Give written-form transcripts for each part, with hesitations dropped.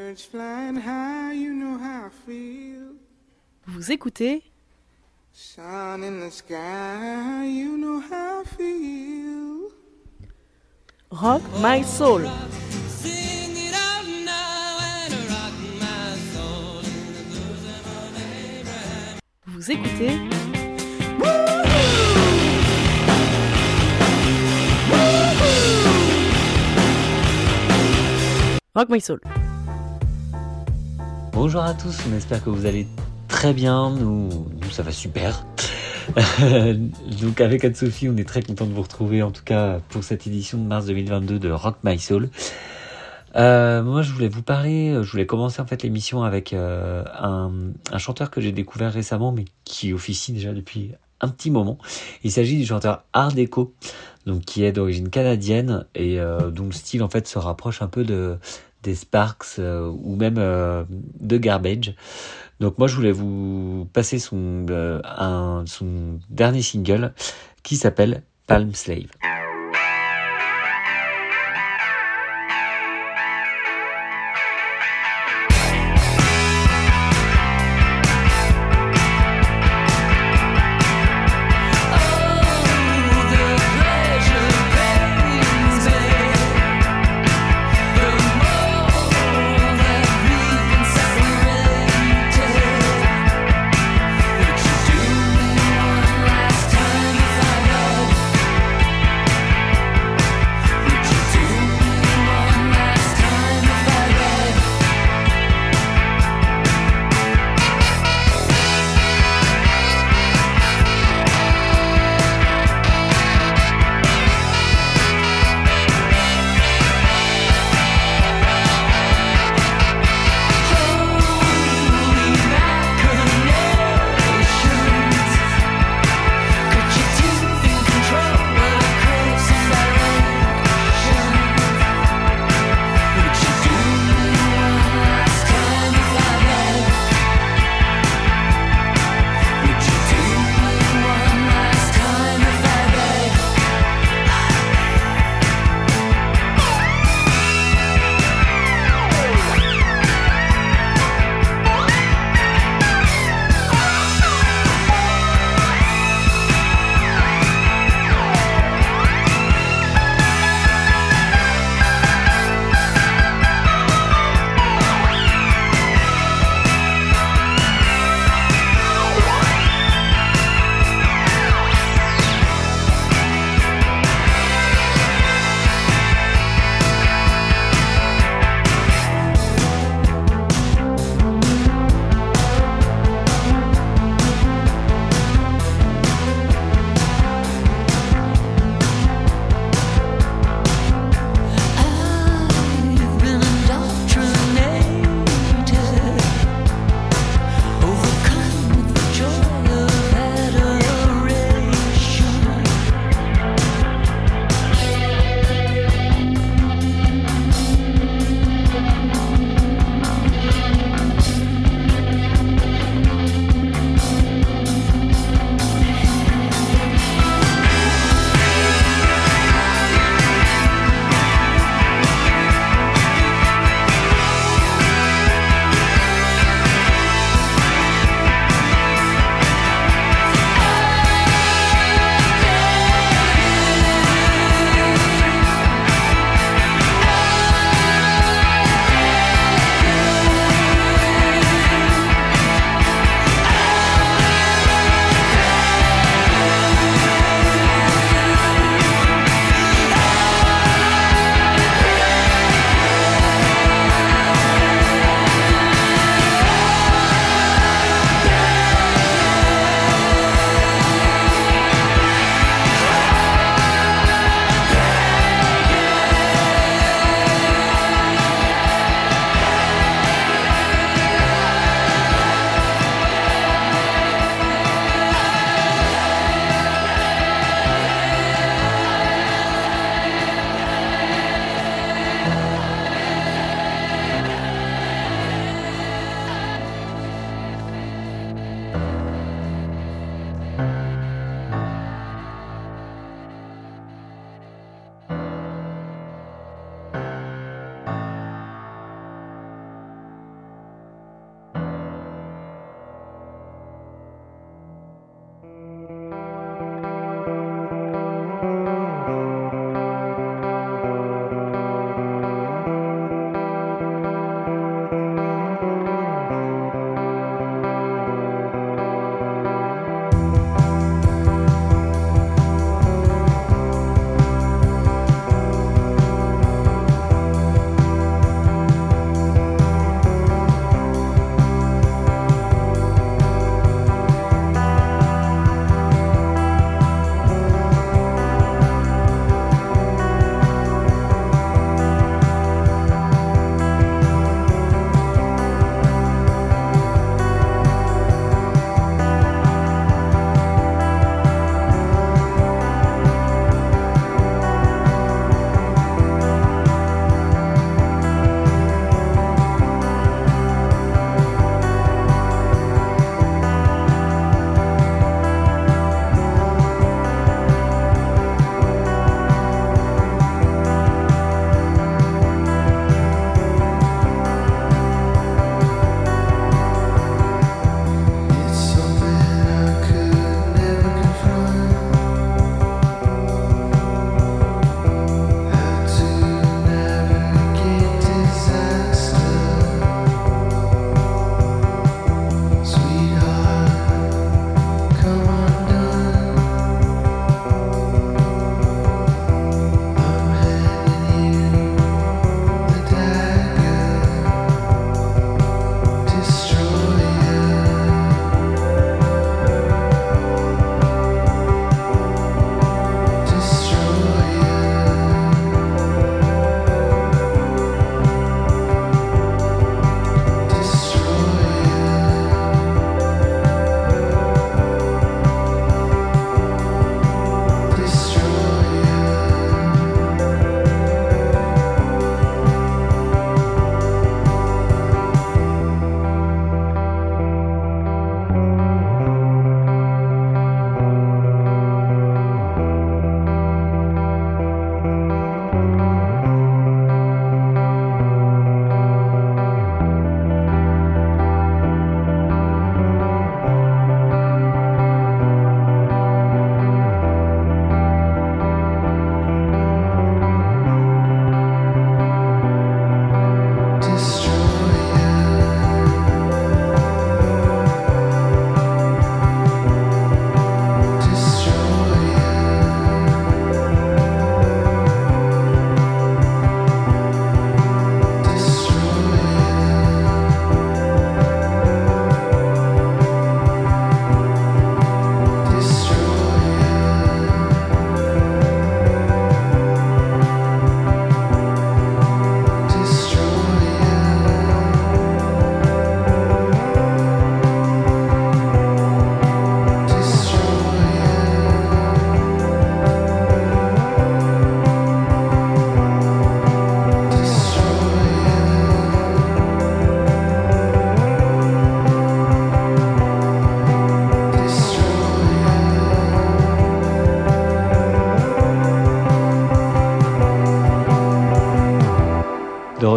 Vous écoutez Sun in the sky, you know how I feel. Rock My Soul. Sing it out now and rock my soul. Vous écoutez Rock My Soul. Bonjour à tous, on espère que vous allez très bien, nous ça va super. Donc avec Anne-Sophie, on est très content de vous retrouver, en tout cas pour cette édition de mars 2022 de Rock My Soul. Moi je voulais commencer en fait l'émission avec un chanteur que j'ai découvert récemment, mais qui officie déjà depuis un petit moment. Il s'agit du chanteur Art Deco, donc qui est d'origine canadienne et dont le style en fait se rapproche un peu des Sparks ou même de Garbage. Donc moi je voulais vous passer son dernier single qui s'appelle Palm Slave.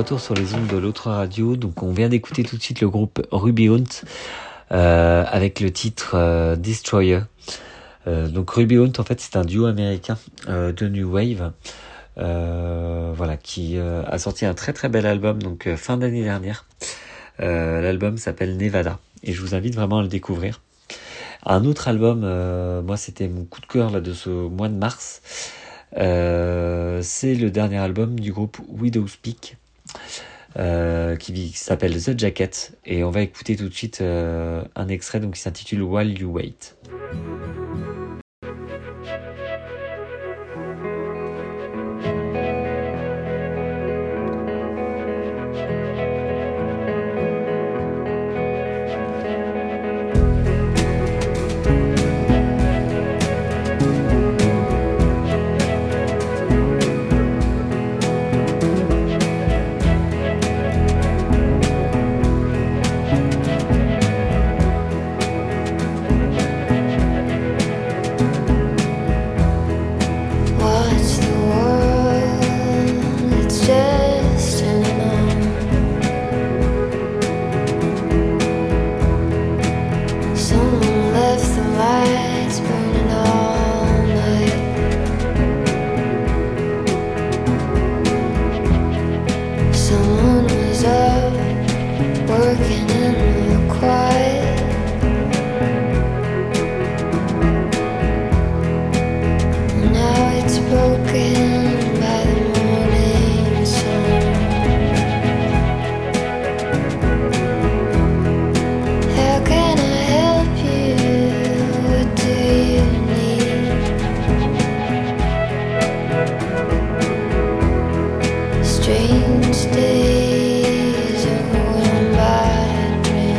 retour sur les ondes de l'autre radio. Donc on vient d'écouter tout de suite le groupe Ruby Hunt avec le titre Destroyer. Donc Ruby Hunt, en fait, c'est un duo américain de New Wave, voilà, qui a sorti un très très bel album donc fin d'année dernière. L'album s'appelle Nevada et je vous invite vraiment à le découvrir. Un autre album, moi c'était mon coup de cœur là de ce mois de mars. C'est le dernier album du groupe Widow's Peak qui s'appelle The Jacket et on va écouter tout de suite un extrait donc qui s'intitule While You Wait. Strange days of one bad dream.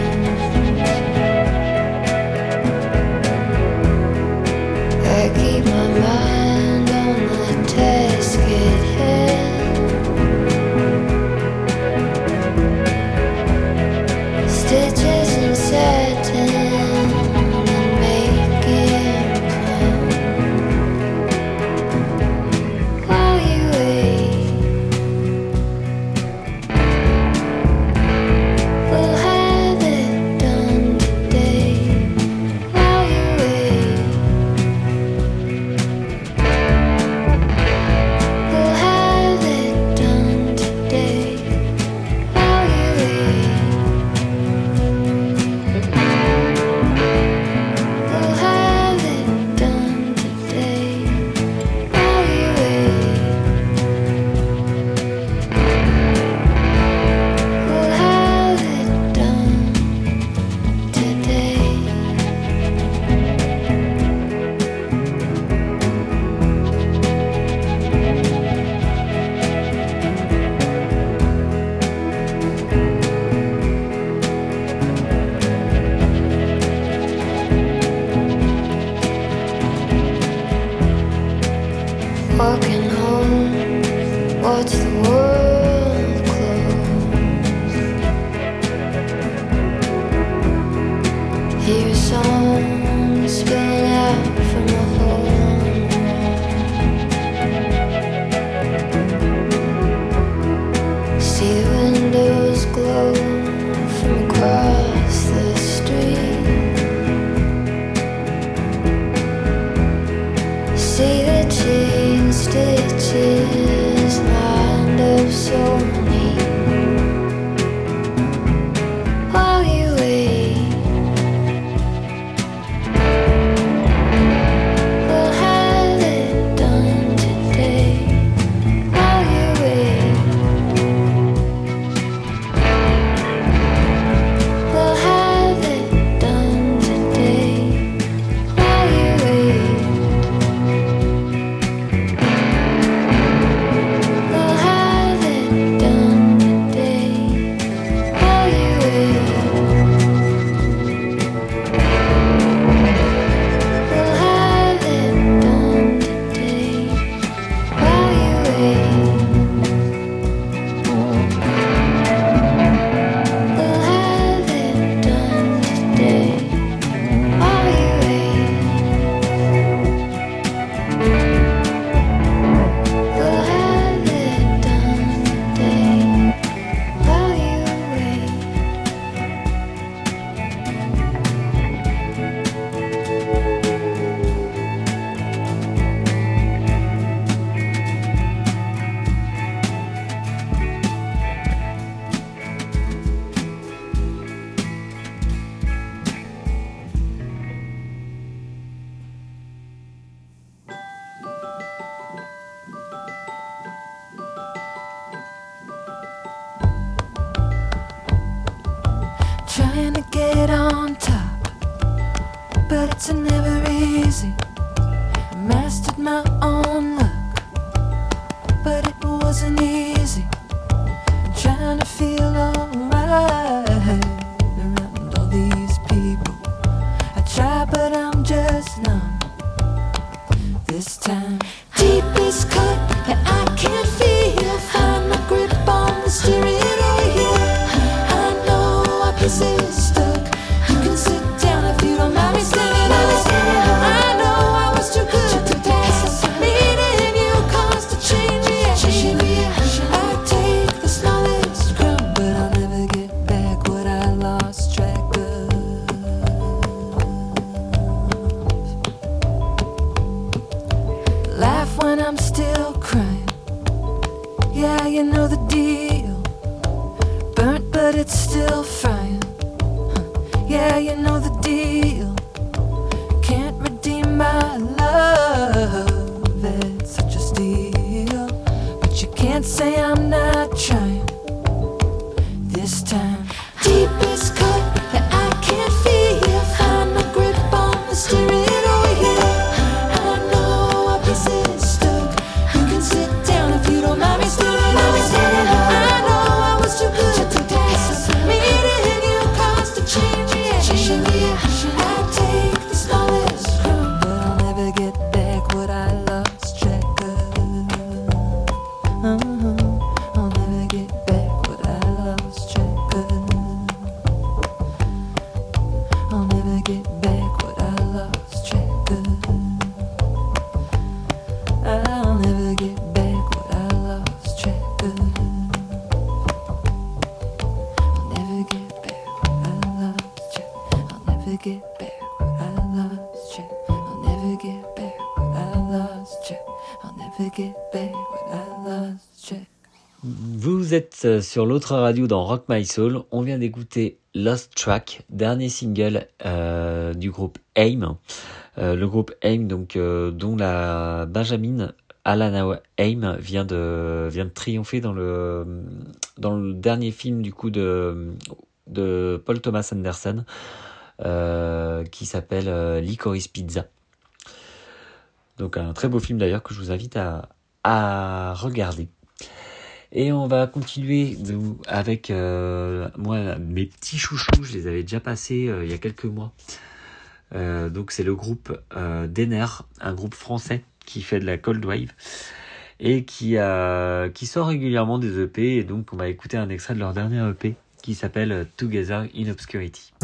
trying to get on top, but it's never easy. I mastered my own luck, but it wasn't easy. I'm trying to feel alright around all these people. I try, but I'm just numb this time. Deepest cut that I can't feel. Find my grip on the steering wheel. I know our pieces stuck. You can sit down if you don't mind me standing up. I know I was too good to pass. Meeting you caused a chain reaction. I take the smallest crumb, but I'll never get back what I lost track of. Laugh when I'm still crying. Yeah, you know the deal. Burnt, but it's still frying. Yeah, you know the deal. Can't redeem my love. It's such a steal. But you can't say I'm not trying this time. Deepest cut that I can't feel. Find my grip on the steering wheel. I know our pieces stuck. You can sit down if you don't mind me standing up. I know I was too good to pass. Meeting you caused a chain reaction. I take the smallest crumb, but I'll never get back what I lost track of. I'll never get back what I lost track of. I'll never get back what I lost track of. I'll never get back what I lost track of. I'll never get back what I lost track. I'll never get back what I lost track. I'll never get back what I lost track. I'll never get back what I lost track. Vous êtes sur l'autre radio dans Rock My Soul. On vient d'écouter Lost Track, dernier single du groupe AIM. Le groupe AIM, donc, dont la Benjamin Alana AIM vient de triompher dans le dernier film du coup de Paul Thomas Anderson qui s'appelle Licorice Pizza. Donc un très beau film d'ailleurs que je vous invite à regarder. Et on va continuer avec moi mes petits chouchous, je les avais déjà passés il y a quelques mois. Donc c'est le groupe Denner, un groupe français qui fait de la cold wave et qui sort régulièrement des EP, et donc on va écouter un extrait de leur dernier EP qui s'appelle Together in Obscurity.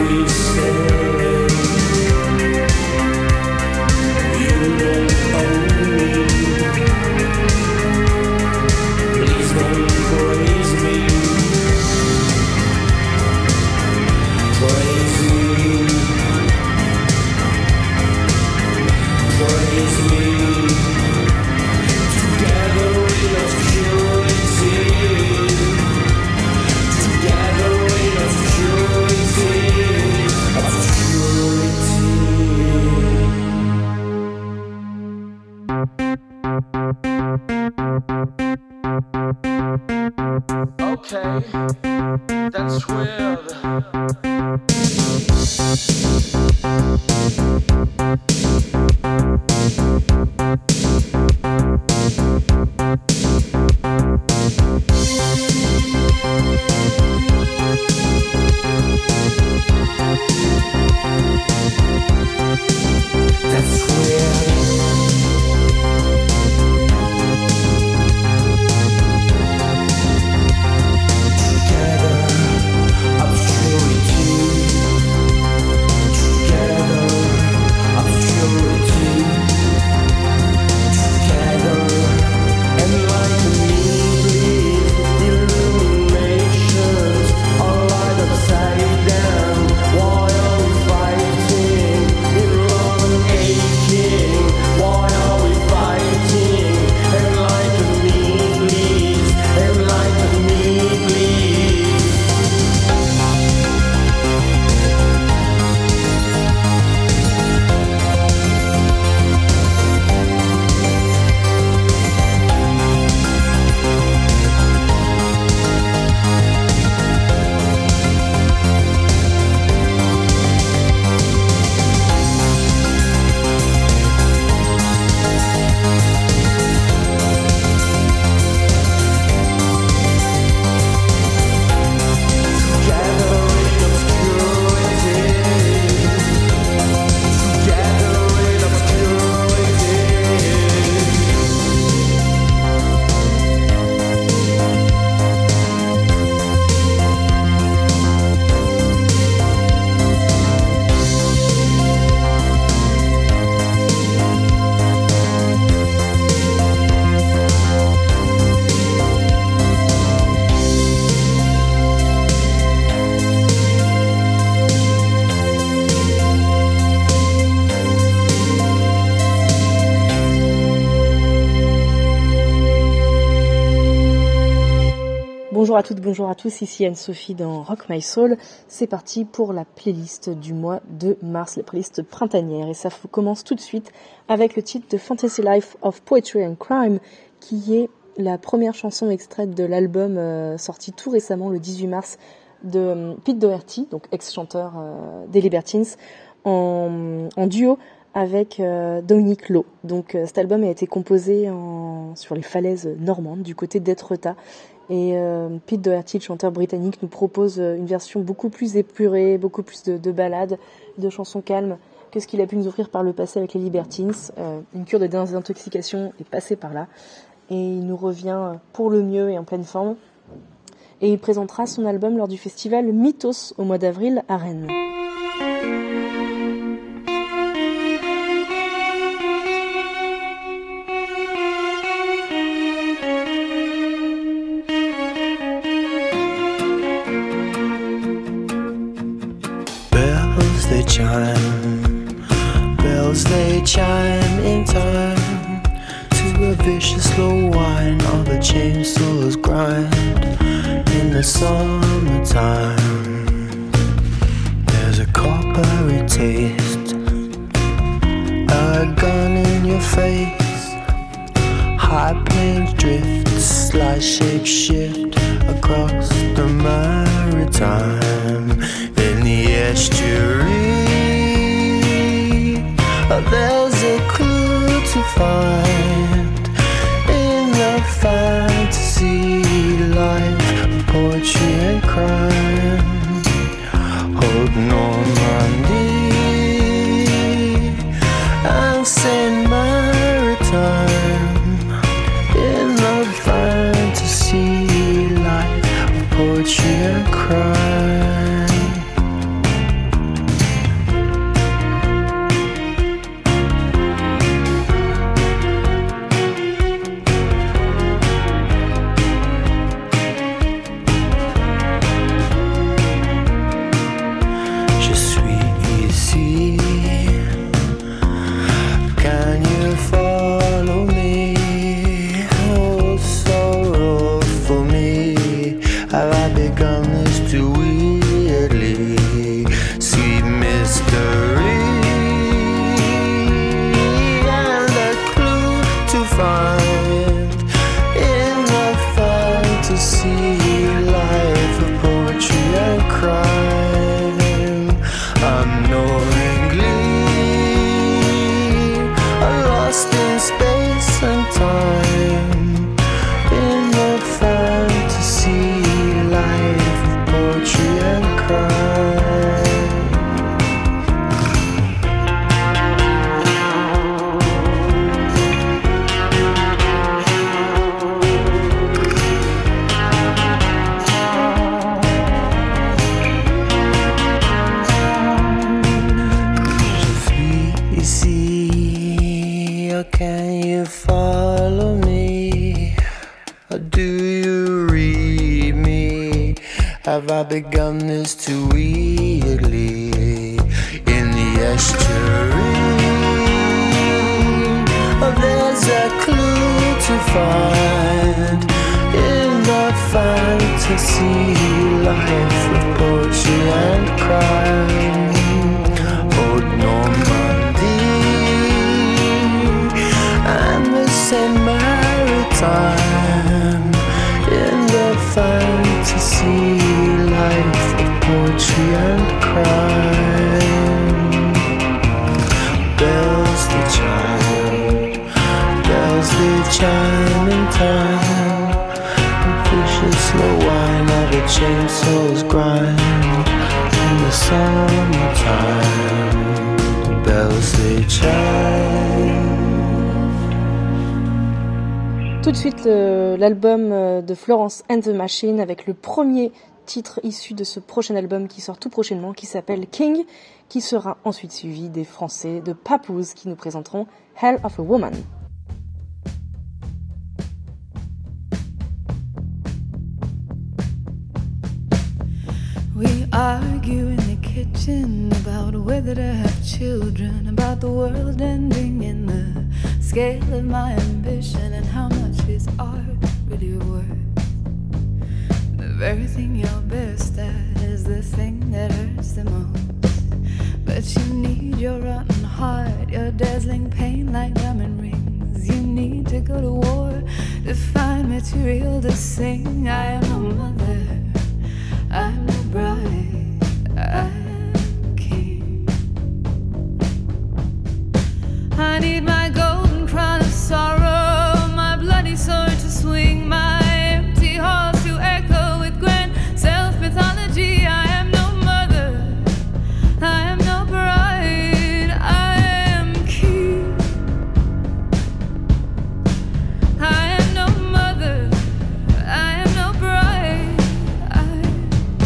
Oh okay, that's weird. That's weird. Bonjour à toutes, bonjour à tous, ici Anne-Sophie dans Rock My Soul. C'est parti pour la playlist du mois de mars, la playlist printanière. Et ça commence tout de suite avec le titre de Fantasy Life of Poetry and Crime, qui est la première chanson extraite de l'album sorti tout récemment, le 18 mars, de Pete Doherty, donc ex-chanteur des Libertines, en duo avec Dominique Lowe. Donc cet album a été composé sur les falaises normandes, du côté d'Étretat. Et Pete Doherty, le chanteur britannique, nous propose une version beaucoup plus épurée, beaucoup plus de ballades, de chansons calmes que ce qu'il a pu nous offrir par le passé avec les Libertines. Une cure de désintoxication est passée par là. Et il nous revient pour le mieux et en pleine forme. Et il présentera son album lors du festival Mythos au mois d'avril à Rennes. Bells they chime in time to a vicious slow whine of a chainsaw's grind in the summertime. There's a coppery taste, a gun in your face. High planes drift, slight shape shift across the maritime. In the estuary, there's a clue to find in the fantasy life of poetry and crime. Hold Normandy and Saint Maritime in the fantasy life of poetry and crime. have I begun this too weirdly? In the estuary, there's a clue to find in the fantasy life of poetry and crime. Old Normandy and the Saint Maritime in the fantasy life of poetry and crime. Bells they chime in time. Vicious slow wine of a chainsaw's grind. In the summertime, bells they chime. Tout de suite, l'album de Florence and the Machine avec le premier titre issu de ce prochain album qui sort tout prochainement, qui s'appelle King, qui sera ensuite suivi des Français de Papoose qui nous présenteront Hell of a Woman. We argue in the kitchen about whether to have children, about the world ending in the scale of my ambition, and how much is art really worth. The very thing you're best at is the thing that hurts the most. But you need your rotten heart, your dazzling pain like diamond rings. You need to go to war to find material to sing. I am a mother, I'm a bride, I'm king. I need my golden crown of sorrow, my bloody sword to swing, my empty halls to echo with grand self-mythology. I am no mother, I am no bride, I am king. I am no mother, I am no bride, I am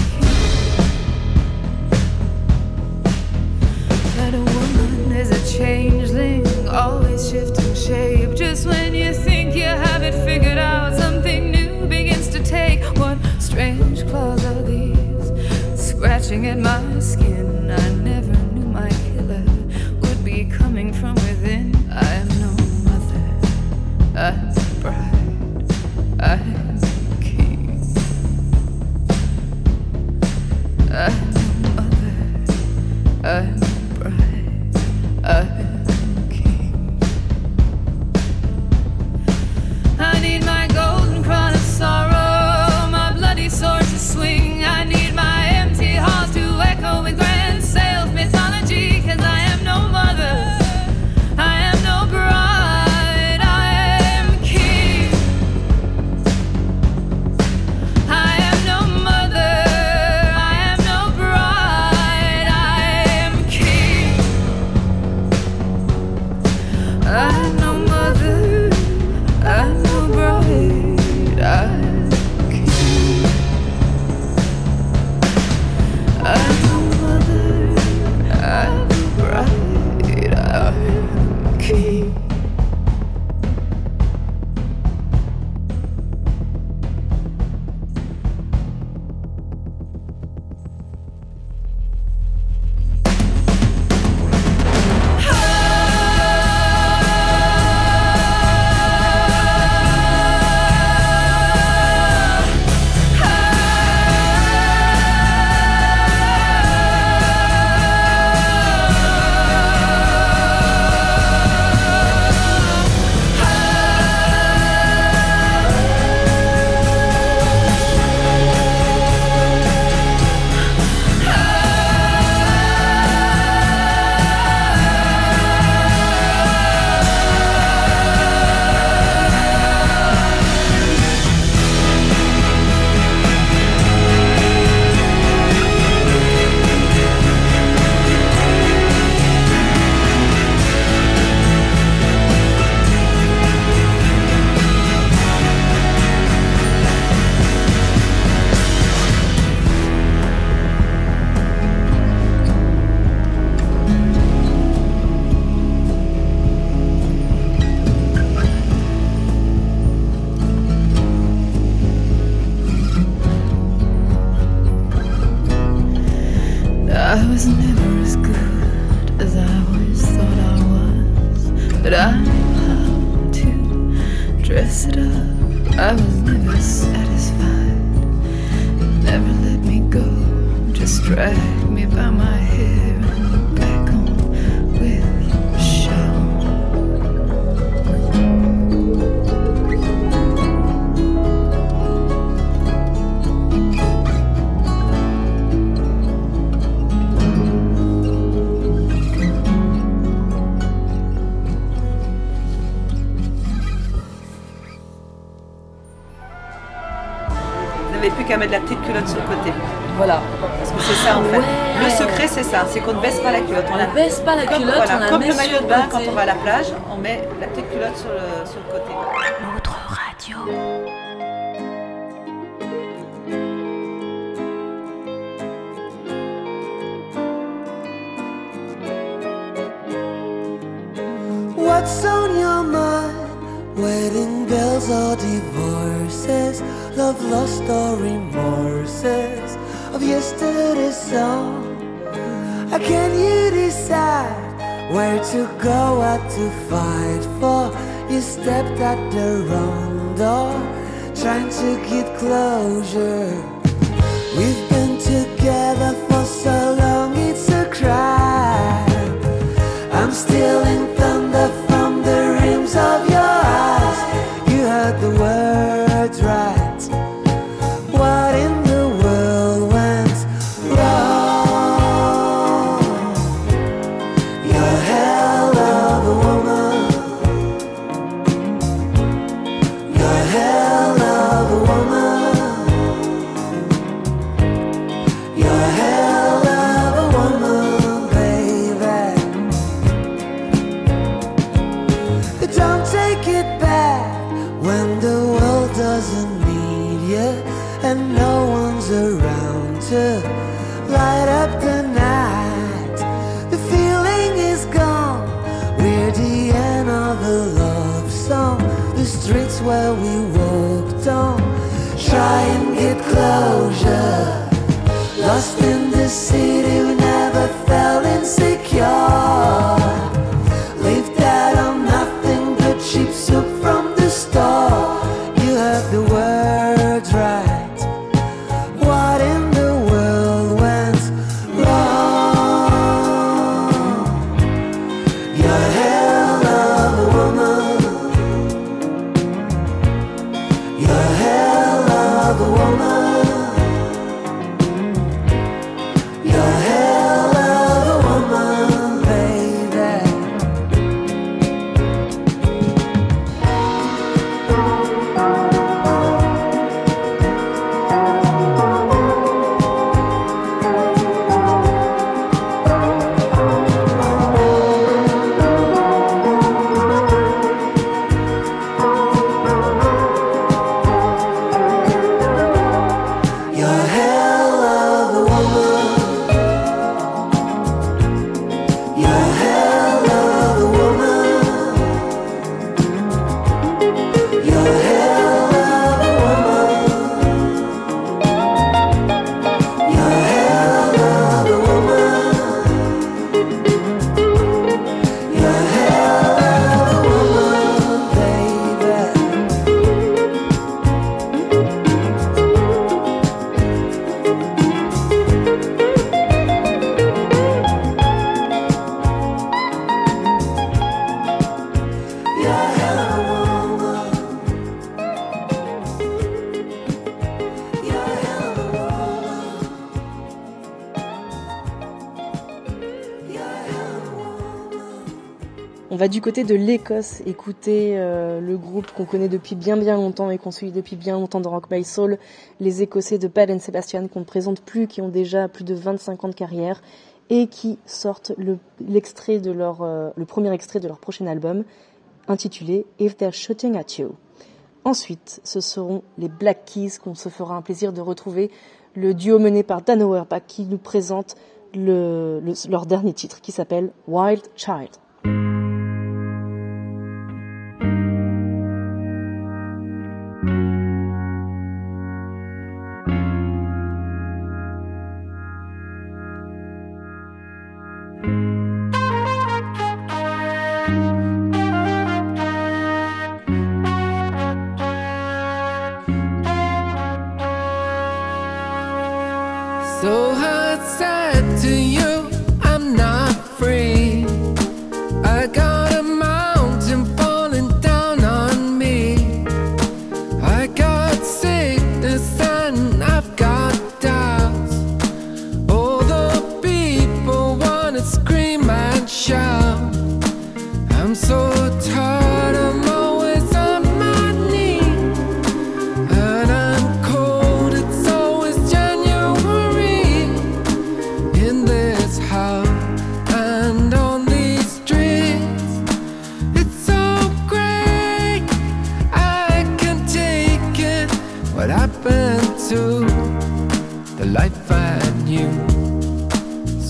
that a woman is a changeling, always shifting shape. Just when you think you have it figured out, something new begins to take. What strange claws are these, scratching at my skin? I never knew my killer would be coming from within. I am no mother, I'm a bride, I'm a king. I'm no mother, I'm a bride, I'm a king. I need my golden crown of sorrow, my bloody sword to swing. I need my empty halls to echo with grand self-mythology. 'Cause I am no mother, I am no bride, I am king. I am no mother, I am no bride, I am king. was never as good as I always thought I was, but I knew how to dress it up. I was never satisfied. It never let me go. Just drag me by my hair and back on with the show. Vous n'avez plus qu'à mettre la petite culotte sur le côté. Voilà. Parce que c'est ça en fait. Ouais. Le secret c'est ça, c'est qu'on ne baisse pas la culotte. On ne baisse pas la comme, culotte, voilà, on la comme met le maillot sur de le bain côté. quand on va à la plage, on met la petite culotte sur le côté. Notre radio. What's on your mind? Wedding bells or divorces, love lost or remorses of yesterday's song. How can you decide where to go, what to fight for? You stepped at the wrong door, trying to get closure. We've been together for so long, it's a crime. I'm still in thunder from the rims of your eyes. You heard the words right. What in the world went wrong? You're a hell of a woman. You're a hell of a woman. You're a hell of a woman, baby. Don't take it back when the world doesn't need you and no one's around to light up the night. The feeling is gone. We're the end of a love song. The streets where we walked on, try and get closure. Lost in the city, we never felt insecure. Lived out on nothing but cheap soup from the store. You heard the words right. What in the world went wrong? You're a hell of a woman. You're a hell of a woman. You're a hell of a woman, baby. You're a hell of a woman. You're a hell of a woman. You're a hell of a woman. You're a hell of a woman. You're a hell of a woman, baby. You're a hell of a woman. You're a hell of a woman. You're a hell of a woman. On va du côté de l'Écosse écouter le groupe qu'on connaît depuis bien longtemps et qu'on suit depuis bien longtemps dans Rock My Soul, les Écossais de Bad and Sebastian, qu'on ne présente plus, qui ont déjà plus de 25 ans de carrière et qui sortent le premier extrait de leur prochain album intitulé If They're Shooting at You. Ensuite, ce seront les Black Keys qu'on se fera un plaisir de retrouver, le duo mené par Dan Auerbach qui nous présente leur dernier titre qui s'appelle Wild Child.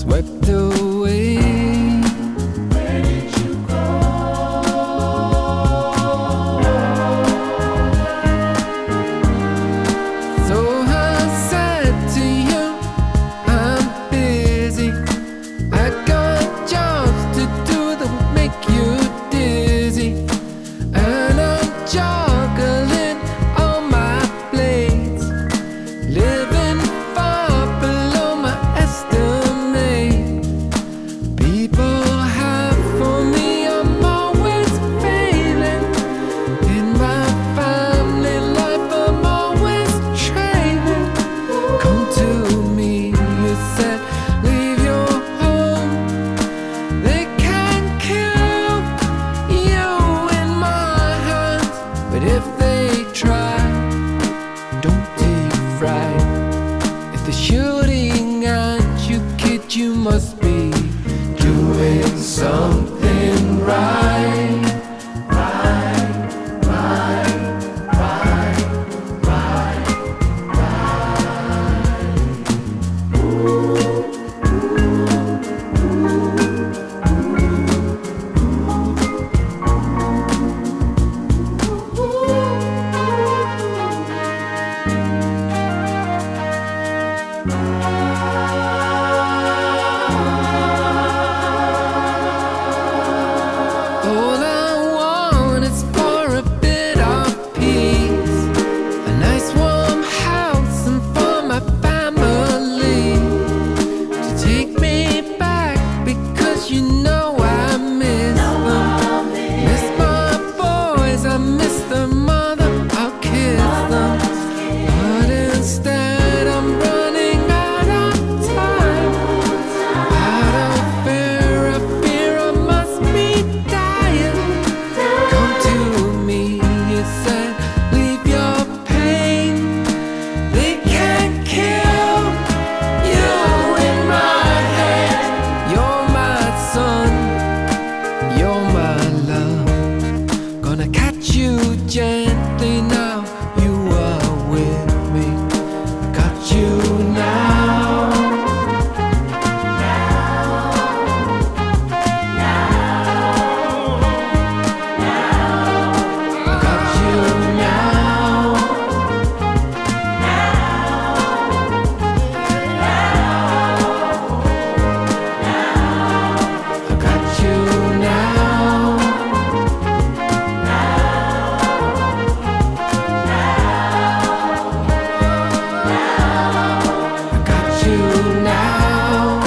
swept away. Where did you go? So I said to you, I'm busy. I got jobs to do that will make you dizzy, and I'm juggling all my plates, living far below my estimate. People have for me, I'm always failing. In my family life, I'm always trailing. Come to me, you said, leave your home. They can't kill you in my hands, but if they try, don't take fright. If they're shooting at you, kid, you must be doing something right. Right, right, right, right, All I want is for a bit of peace, a nice warm house, and for my family to take me back, because you know I miss them. Miss my boys, I miss their mother, I'll kiss them. But instead I'm running out of time. Out of fear, I fear I must be dying. Come to me, you said, leave your pain. They can't kill you in my head. You're my son, you're my love. Gonna catch you gently now, you are with me. I got you now. I got you now. I got you now. I got you now.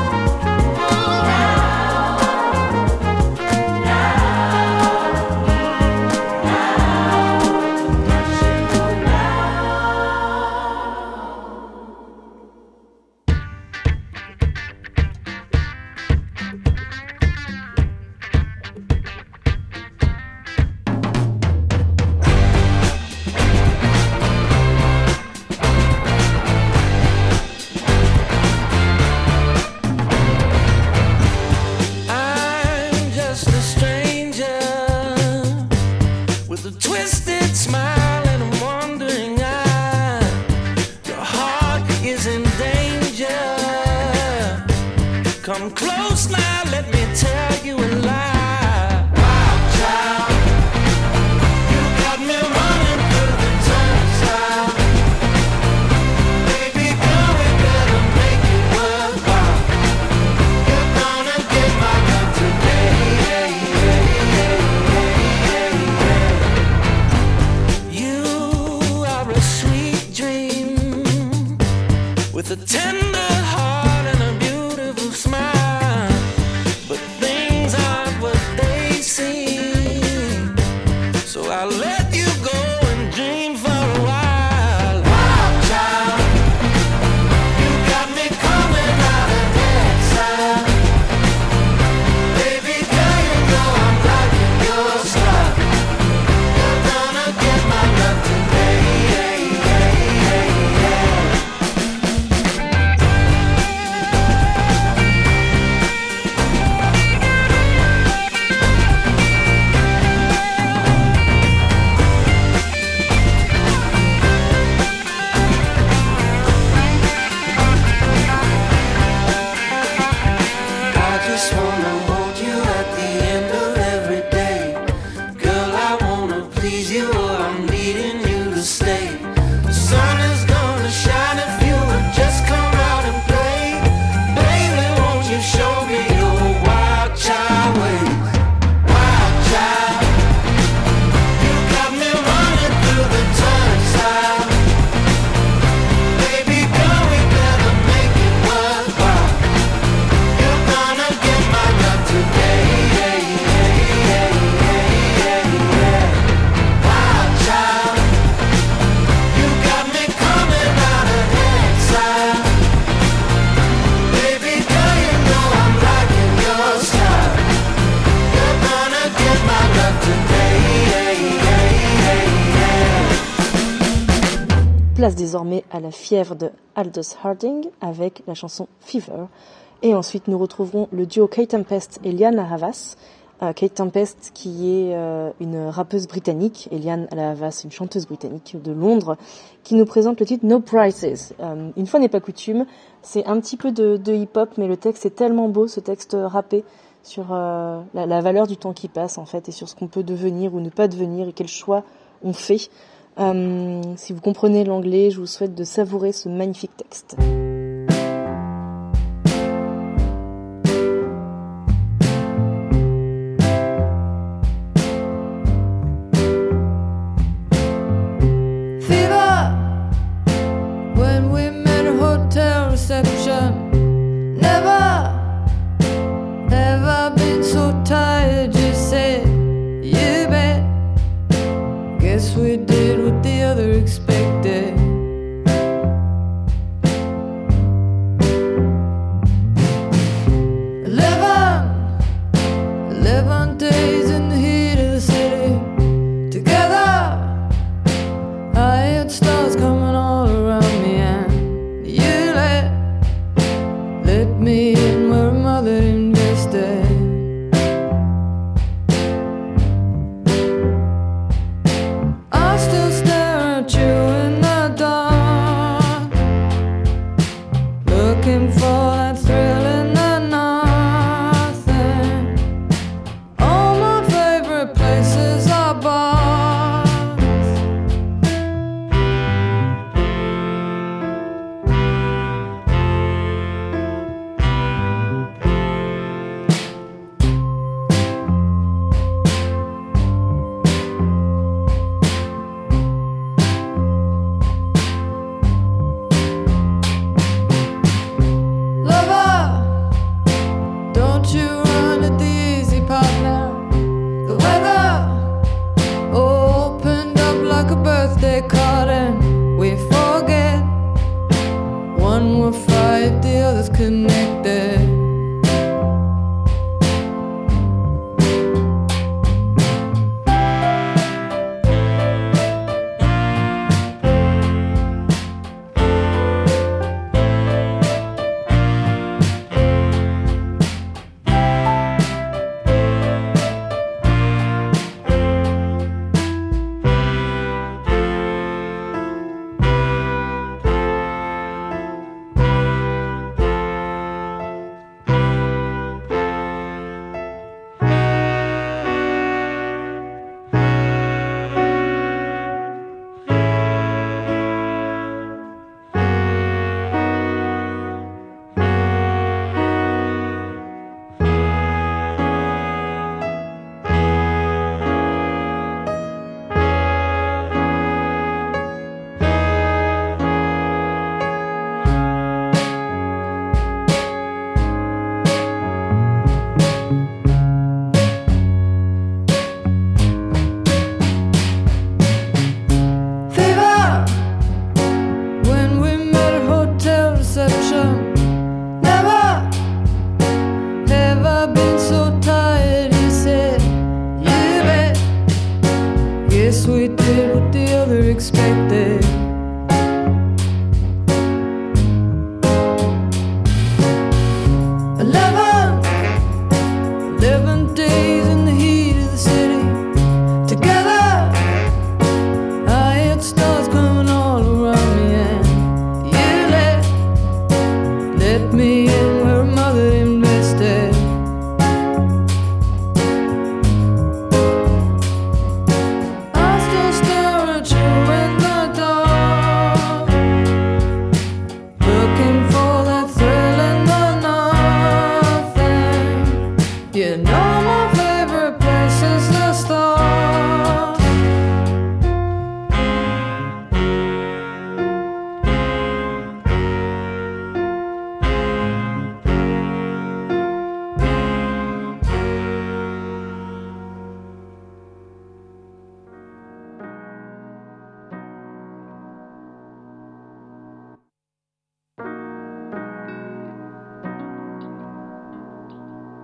I'm just a stranger with a twisted smile and a wandering eye. Your heart is in danger. Come close now, let me tell you a lie. Wild child, you got me running through the turnstile. Baby girl, we better make it worthwhile. You're gonna get my love today. You are a sweet dream with a tender heart and a beautiful smile. But things aren't what place désormais à la fièvre de Aldous Harding avec la chanson Fever. Et ensuite, nous retrouverons le duo Kate Tempest et Liane La Havas. Kate Tempest qui est une rappeuse britannique et Liane La Havas, une chanteuse britannique de Londres, qui nous présente le titre No Prices. Une fois n'est pas coutume, c'est un petit peu de hip-hop, mais le texte est tellement beau, ce texte rappé, sur la valeur du temps qui passe en fait, et sur ce qu'on peut devenir ou ne pas devenir, et quel choix on fait. Si vous comprenez l'anglais, je vous souhaite de savourer ce magnifique texte. We did what the other expected. Eleven days in the heat of the city. Together, I had stars coming all around me, and you let me in where a mother invested. Expected. 11 days in the heat of the city. Together, I had stars coming all around me, and you let me in where a mother invested. I still stare at you in the dark, looking for that thrill in the nothing. You know my favorite place is the start.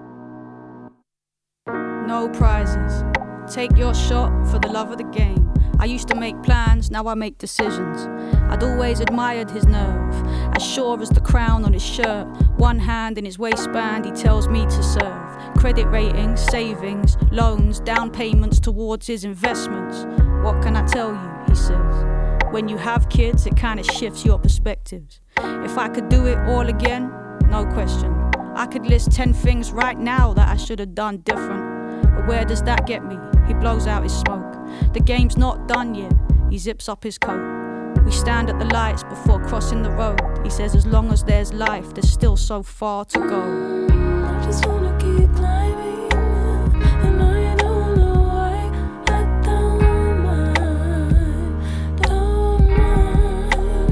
No prizes. Take your shot for the love of the game. I used to make plans, now I make decisions. I'd always admired his nerve, as sure as the crown on his shirt. One hand in his waistband, he tells me to serve. Credit ratings, savings, loans, down payments towards his investments. What can I tell you, he says. When you have kids, it kind of shifts your perspectives. If I could do it all again, no question. I could list 10 things right now that I should have done different. But where does that get me? He blows out his smoke. The game's not done yet. He zips up his coat. We stand at the lights before crossing the road. He says as long as there's life, there's still so far to go. I just wanna keep climbing, and I don't know why. I don't mind, don't mind.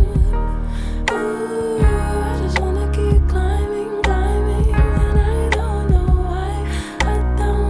Ooh, I just wanna keep climbing, climbing, and I don't know why. I don't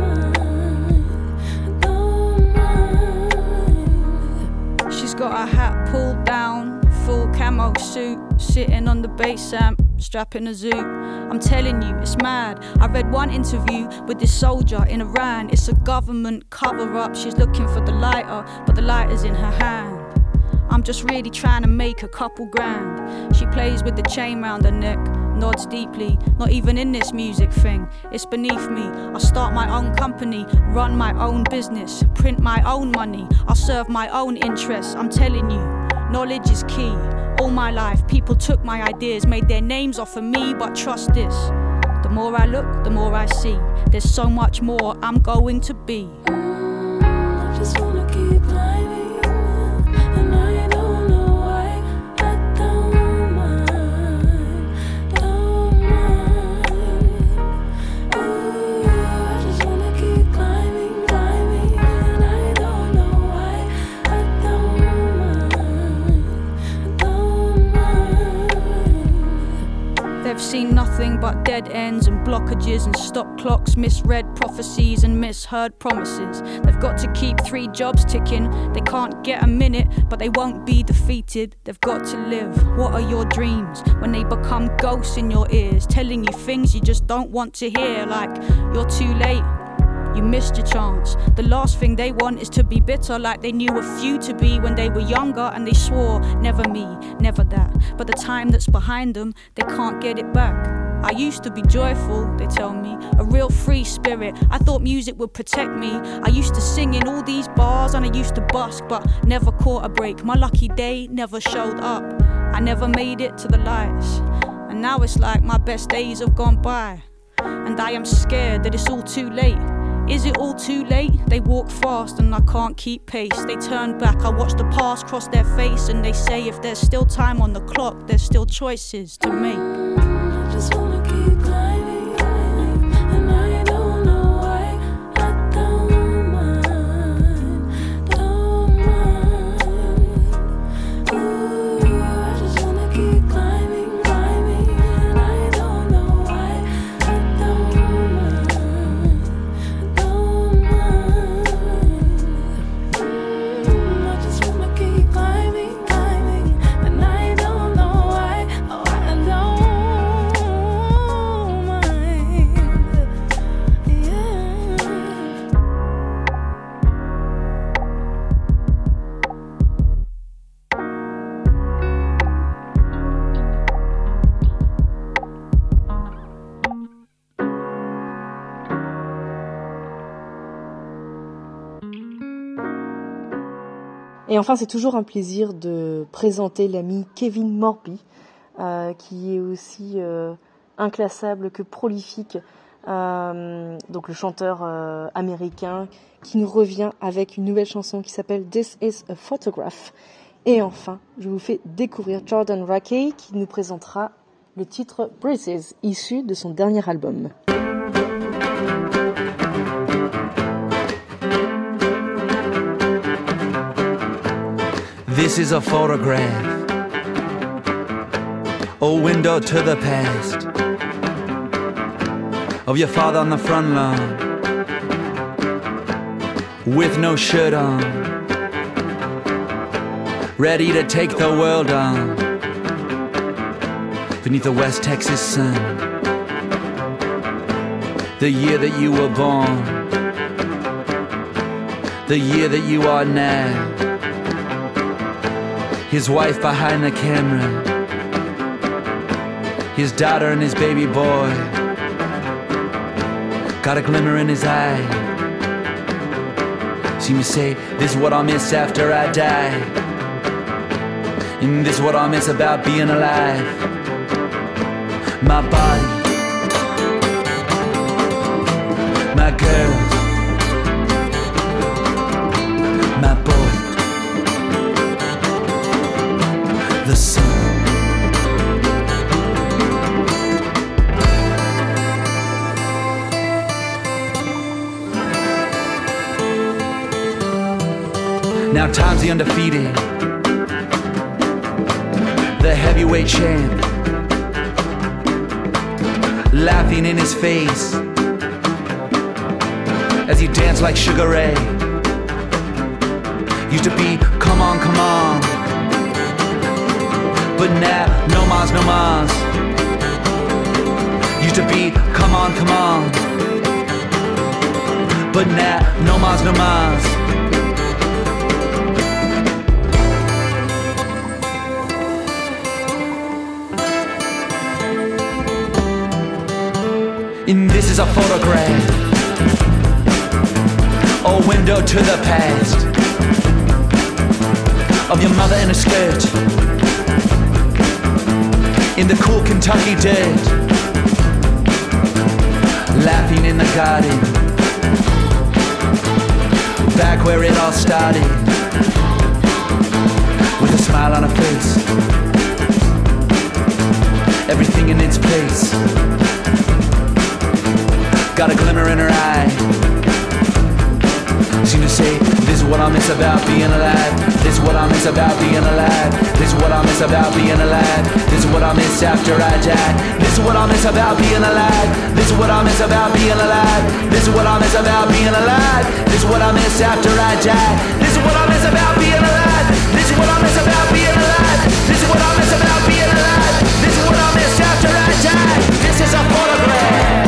mind. She's got her hat pulled down, full camo suit, sitting on the bass amp, strapping a zoot. I'm telling you, it's mad. I read one interview with this soldier in Iran. It's a government cover-up. She's looking for the lighter, but the lighter's in her hand. I'm just really trying to make a couple grand. She plays with the chain round her neck, nods deeply. Not even in this music thing, it's beneath me. I'll start my own company, run my own business, print my own money. I'll serve my own interests. I'm telling you, knowledge is key. All my life, people took my ideas, made their names off of me, but trust this. The more I look, the more I see. There's so much more I'm going to be. I just wanna keep climbing, and I don't know why. I don't mind, don't mind. Ooh, I just wanna keep climbing, climbing, and I don't know why. I don't mind. They've seen nothing but dead ends and blockages and stop clocks, misread prophecies and misheard promises. They've got to keep 3 jobs ticking. They can't get a minute, but they won't be defeated. They've got to live. What are your dreams when they become ghosts in your ears, telling you things you just don't want to hear, like you're too late, you missed your chance. The last thing they want is to be bitter, like they knew a few to be when they were younger and they swore, never me, never that. But the time that's behind them, they can't get it back. I used to be joyful, they tell me, a real free spirit. I thought music would protect me. I used to sing in all these bars and I used to busk, but never caught a break. My lucky day never showed up. I never made it to the lights, and now it's like my best days have gone by, and I am scared that it's all too late. Is it all too late? They walk fast and I can't keep pace. They turn back, I watch the past cross their face, and they say if there's still time on the clock, there's still choices to make. I just wanna keep climbing, climbing, and I don't know why. I don't mind, don't mind. Ooh, I just wanna keep climbing, climbing, and I don't know why. I don't mind, don't mind. I just wanna keep climbing, climbing, and I don't know why. Oh, I don't mind, yeah. Et enfin, c'est toujours un plaisir de présenter l'ami Kevin Morby, qui est aussi inclassable que prolifique, donc le chanteur américain qui nous revient avec une nouvelle chanson qui s'appelle This is a Photograph. Et enfin, je vous fais découvrir Jordan Rakey qui nous présentera le titre Breezes, issu de son dernier album. This is a photograph, a window to the past, of your father on the front lawn, with no shirt on, ready to take the world on, beneath the West Texas sun, the year that you were born. the year that you are now. His wife behind the camera, his daughter and his baby boy. Got a glimmer in his eye. See me say, this is what I'll miss after I die. And this is what I'll miss about being alive. My body, my girls, my boy, the sun. Now Tom's the undefeated, the heavyweight champ, laughing in his face as he danced like Sugar Ray. Used to be, come on, come on, but now, no mas, no mas. Used to be, come on, but now, no mas, no mas. And this is a photograph, a window to the past, of your mother in a skirt, in the cool Kentucky dirt, laughing in the garden, back where it all started, with a smile on her face, everything in its place. Got a glimmer in her eye. Seem to say, this is what I miss about being alive. This is what I miss about being alive. This is what I miss about being alive. This is what I miss after I die. This is what I miss about being alive. This is what I miss about being alive. This is what I miss about being alive. This is what I miss after I die. This is what I miss about being alive. This is what I miss about being alive. This is what I miss about being alive. This is what I miss after I die. This is a photograph,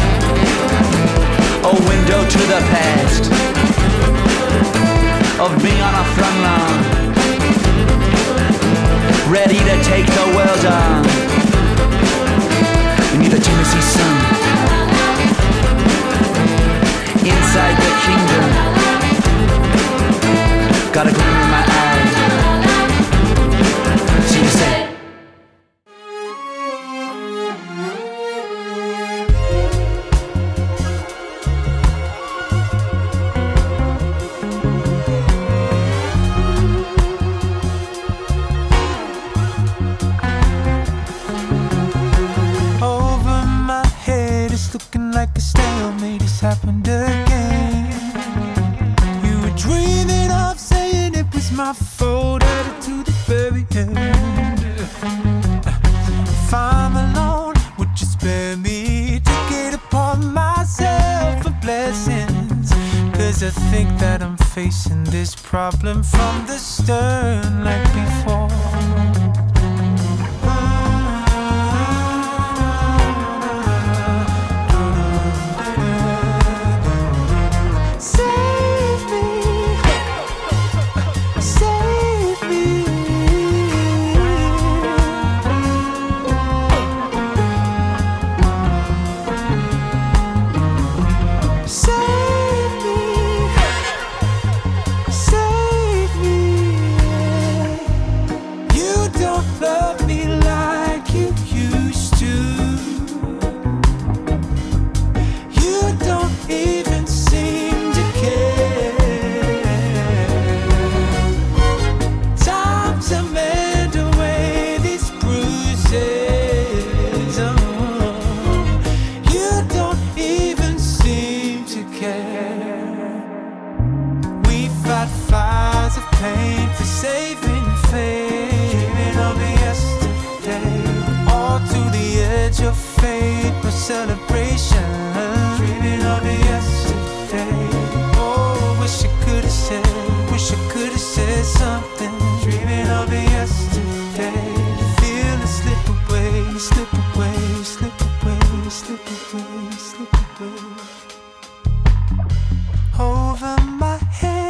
a window to the past, of me on a front lawn, ready to take the world on, beneath the Tennessee sun, inside the kingdom. Got a glimmer in my eye. See you say, like a stalemate has happened again. You were dreaming of saying it was my fault, added to the very end. If I'm alone, would you spare me to get upon myself for blessings? Cause I think that I'm facing this problem from the stern like before. Celebration, dreaming of it yesterday. Oh, wish I could have said something. Dreaming of it yesterday. Feel it slip away, slip away, slip away, slip away, slip away. Over my head.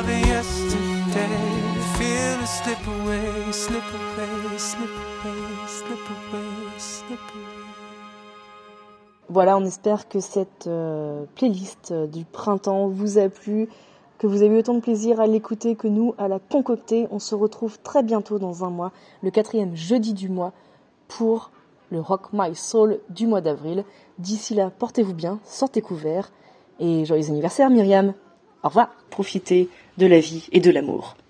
than yesterday. Feel it slip away, slip away, slip away, slip away, slip away. Voilà, on espère que cette playlist du printemps vous a plu, que vous avez eu autant de plaisir à l'écouter que nous à la concocter. On se retrouve très bientôt dans un mois, le 4e jeudi du mois, pour le Rock My Soul du mois d'avril. D'ici là, portez-vous bien, sortez couverts et joyeux anniversaire Myriam. Au revoir, profitez de la vie et de l'amour.